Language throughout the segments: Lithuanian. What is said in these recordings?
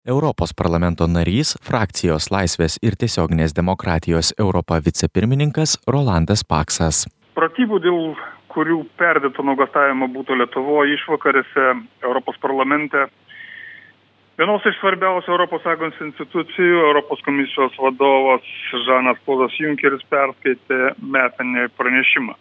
Europos parlamento narys, frakcijos Laisvės ir tiesioginės demokratijos Europa vicepirmininkas Rolandas Paksas. Pratybų, dėl kurių perdėto nuogąstavimo būtų Lietuvoje išvakarėse Europos parlamente, vienos iš svarbiausių ES institucijų, Europos komisijos vadovas Žanas-Klodas Junkeris perskaitė metinį pranešimą.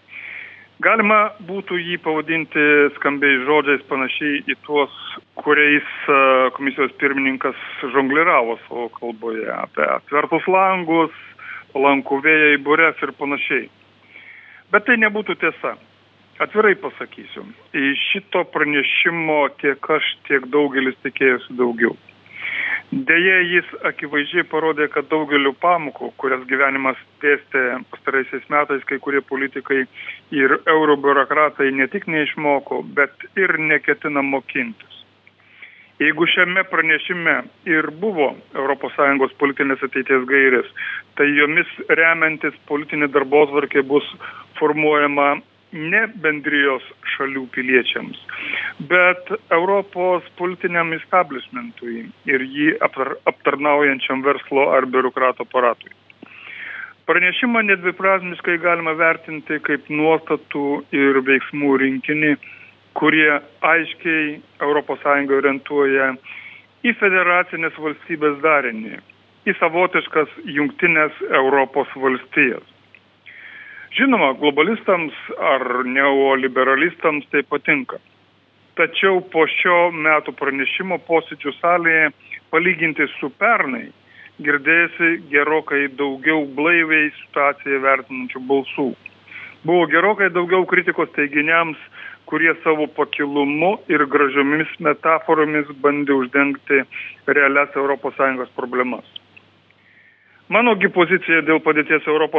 Galima būtų jį pavadinti skambiais žodžiais panašiai į tuos, kuriais komisijos pirmininkas žongliravo savo kalboje apie atvertus langus, palankų vėją į bures ir panašiai. Bet tai nebūtų tiesa. Atvirai pasakysiu, iš šito pranešimo tiek aš, tiek daugelis tikėjosi daugiau. Deja, jis akivaizdžiai parodė, kad daugeliu pamokų, kurias gyvenimas dėstė pastaraisiais metais, kai kurie politikai ir eurobiurokratai ne tik neišmoko, bet ir neketina mokintis. Jeigu šiame pranešime ir buvo ES politinės ateities gairės, tai jomis remiantis politinė darbotvarkė bus formuojama ne bendrijos šalių piliečiams, bet Europos politiniam establishmentui ir jį aptarnaujančiam verslo ar biurokrato aparatui. Pranešimą nedviprasmiškai galima vertinti kaip nuostatų ir veiksmų rinkinį, kurie aiškiai ES orientuoja į federacinės valstybės darinį, į savotiškas jungtinės Europos valstijas. Žinoma, globalistams ar neoliberalistams tai patinka. Tačiau po šio metų pranešimo posėdžių salėje palyginti su pernai girdėjosi gerokai daugiau blaiviai situaciją vertinančių balsų. Buvo gerokai daugiau kritikos teiginiams, kurie savo pakilumu ir gražiomis metaforomis bandė uždengti realias ES problemas. Manogi pozicija dėl padėties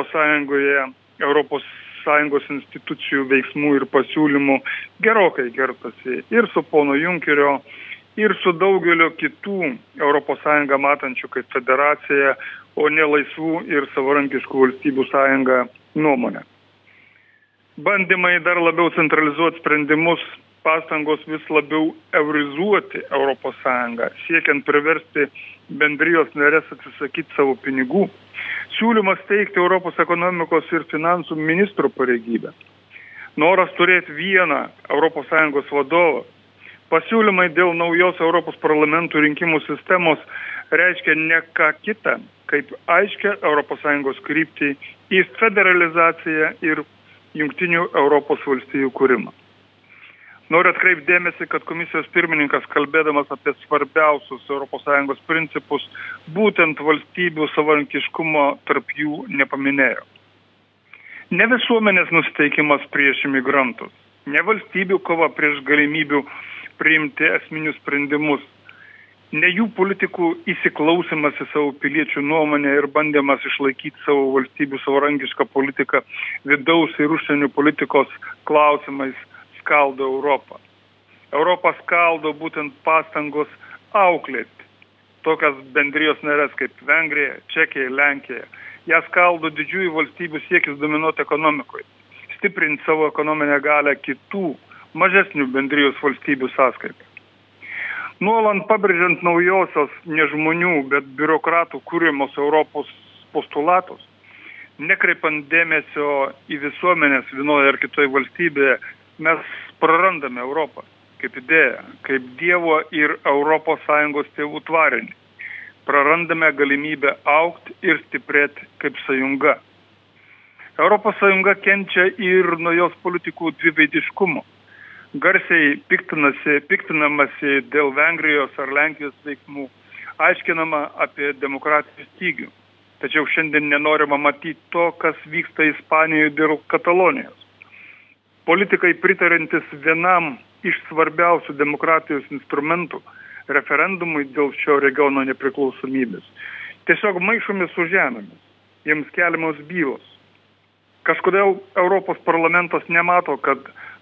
ES institucijų veiksmų ir pasiūlymų gerokai kertasi ir su pono Junkerio, ir su daugelio kitų ES matančių kaip federaciją, o ne laisvų ir savarankiškų valstybių sąjungą nuomonę. Bandymai dar labiau centralizuoti sprendimus, pastangos vis labiau eurizuoti ES, siekiant priversti bendrijos narės atsisakyti savo pinigų, siūlymas teikti Europos ekonomikos ir finansų ministro pareigybę, noras turėti vieną ES vadovą, pasiūlymai dėl naujos Europos parlamentų rinkimų sistemos reiškia ne ką kitą, kaip aiškia ES kryptį į federalizaciją ir jungtinių Europos valstijų kūrimą. Noriu atkreipti dėmesį, kad komisijos pirmininkas, kalbėdamas apie svarbiausius ES principus, būtent valstybių savarankiškumo tarp jų nepaminėjo. Ne visuomenės nusiteikimas prieš imigrantus, ne valstybių kova prieš galimybių priimti esminius sprendimus, ne jų politikų įsiklausimas į savo piliečių nuomonę ir bandymas išlaikyti savo valstybių savarankišką politiką vidaus ir užsienio politikos klausimais skaldo Europą. Europą skaldo būtent pastangos auklėti tokias bendrijos narės kaip Vengrija, Čekija, Lenkija. Ją skaldo didžiųjų valstybių siekis dominuoti ekonomikoje, stiprinti savo ekonominę galią kitų mažesnių bendrijos valstybių sąskaitą. Nuolant pabrėžiant naujosios ne žmonių, bet biurokratų kūrimos Europos postulatus, nekreipiant dėmesio į visuomenės vienoje ar kitoje valstybėje, mes prarandame Europą kaip idėją, kaip Dievo ir ES tėvų tvarinį. Prarandame galimybę augti ir stiprėti kaip sąjunga. ES kenčia ir nuo jos politikų dviveidiškumo. Garsiai piktinamasi dėl Vengrijos ar Lenkijos veiksmų, aiškinama apie demokratijos stygių. Tačiau šiandien nenorima matyti to, kas vyksta Ispanijoje dėl Katalonijos. Politikai pritarantis vienam iš svarbiausių demokratijos instrumentų, referendumui dėl šio regiono nepriklausomybės, tiesiog maišomi su žemėmis, jiems keliamos bylos. Kažkodėl Europos parlamentas nemato, kad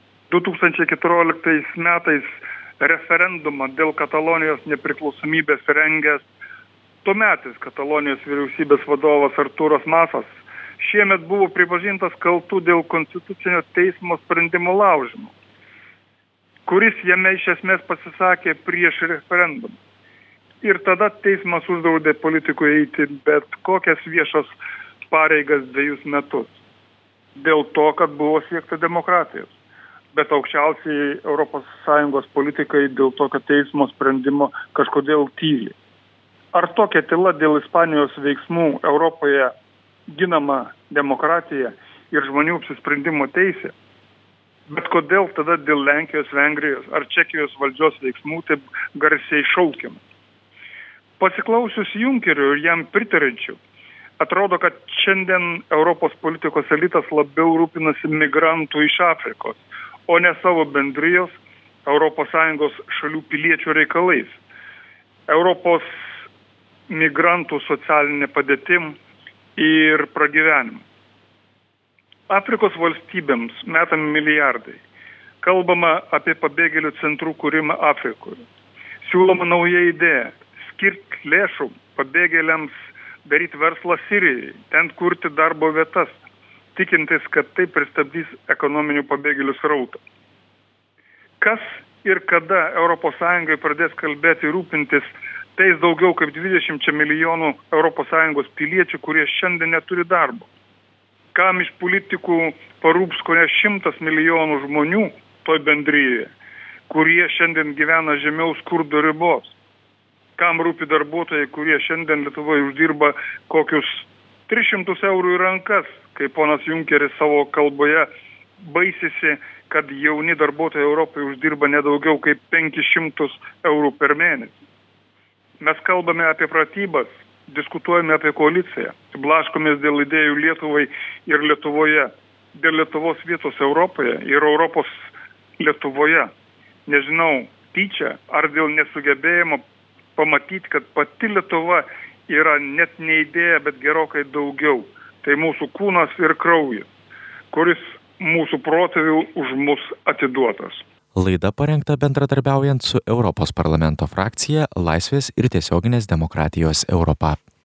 2014 metais referendumą dėl Katalonijos nepriklausomybės rengęs tuometis Katalonijos vyriausybės vadovas Artūras Masas šiemet buvo pripažintas kaltu dėl konstitucinio teismo sprendimo laužimo, kuris jame iš esmės pasisakė prieš referendumą. Ir tada teismas uždraudė politikui eiti bet kokias viešas pareigas 2 metus. Dėl to, kad buvo siekta demokratijos. Bet aukščiausiai ES politikai dėl to, kad teismo sprendimo kažkodėl tyli. Ar tokia tyla dėl Ispanijos veiksmų Europoje ginama demokratija ir žmonių apsisprendimo teisė? Bet kodėl tada dėl Lenkijos, Vengrijos ar Čekijos valdžios veiksmų taip garsiai šaukiama? Pasiklausius Junkerio ir jam pritariančių, atrodo, kad šiandien Europos politikos elitas labiau rūpinasi migrantų iš Afrikos, o ne savo bendrijos ES šalių piliečių reikalais. Europos migrantų socialinė padėtim ir pragyvenimu. Afrikos valstybėms metami milijardai. Kalbama apie pabėgėlių centrų kūrimą Afrikoje. Siūloma nauja idėja – skirti lėšų pabėgėliams daryti verslą Sirijai, ten kurti darbo vietas, tikintis, kad tai pristabdys ekonominių pabėgėlių srautą. Kas ir kada ES pradės kalbėti ir rūpintis tais daugiau kaip 20 milijonų ES piliečių, kurie šiandien neturi darbo? Kam iš politikų parūps kone 100 milijonų žmonių toj bendryje, kurie šiandien gyvena žemiau skurdo ribos? Kam rūpi darbuotojai, kurie šiandien Lietuvoje uždirba kokius 300 eurų į rankas, kai ponas Junkeris savo kalboje baisisi, kad jauni darbuotojai Europoje uždirba nedaugiau kaip 500 eurų per mėnesį. Mes kalbame apie pratybas, diskutuojame apie koaliciją, blaškomės dėl idėjų Lietuvai ir Lietuvoje, dėl Lietuvos vietos Europoje ir Europos Lietuvoje. Nežinau, tyčia ar dėl nesugebėjimo pamatyti, kad pati Lietuva yra net ne idėja, bet gerokai daugiau. Tai mūsų kūnas ir kraujas, kuris mūsų protėvių už mus atiduotas. Laida parengta bendradarbiaujant su Europos parlamento frakcija Laisvės ir tiesioginės demokratijos Europa.